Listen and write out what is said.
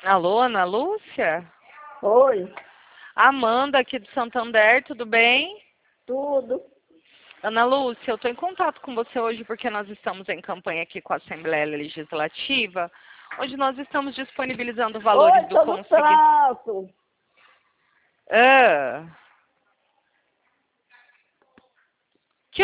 Alô, Ana Lúcia? Oi, Amanda aqui do Santander, tudo bem? tudo. Ana Lúcia, eu estou em contato com você hoje porque nós estamos em campanha aqui com a Assembleia Legislativa, onde nós estamos disponibilizando valores Oi, do tô no consignado. trato.